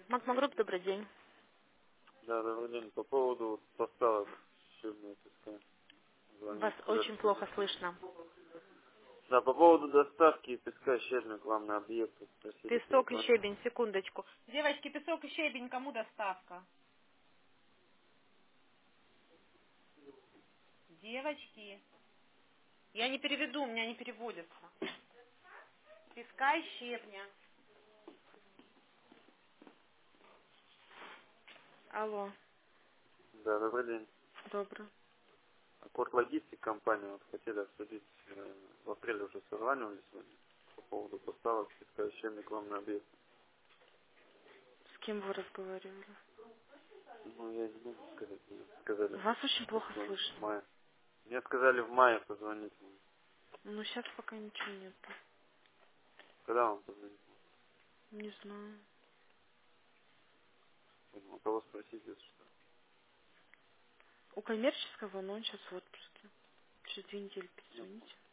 Макмагрупп, добрый день. Да, добрый день. По поводу поставок щебня песка. Вас Звонить, очень сказать, плохо слышно. да, по поводу доставки песка щебня к вам на объект. Спросили Песок и перезвонить. щебень, секундочку. Девочки, песок и щебень, кому доставка? Девочки, я не переведу, у меня не переводится. Песка и щебня. Алло, Да, добрый день. добрый. Аккорд Логистик компания. Вот хотели обсудить, в апреле уже созванивались сегодня по поводу поставок песка и щебня к вам на объект. С кем вы разговаривали? Ну, я не могу сказать. Мне сказали Вас очень плохо позвонить в слышно. мае. Мне сказали в мае позвонить. Ну, сейчас пока ничего нет. Когда вам позвонить? Не знаю. У кого спросить, если что. У коммерческого, но он сейчас в отпуске. Через 2 недели Ну, перезвоните.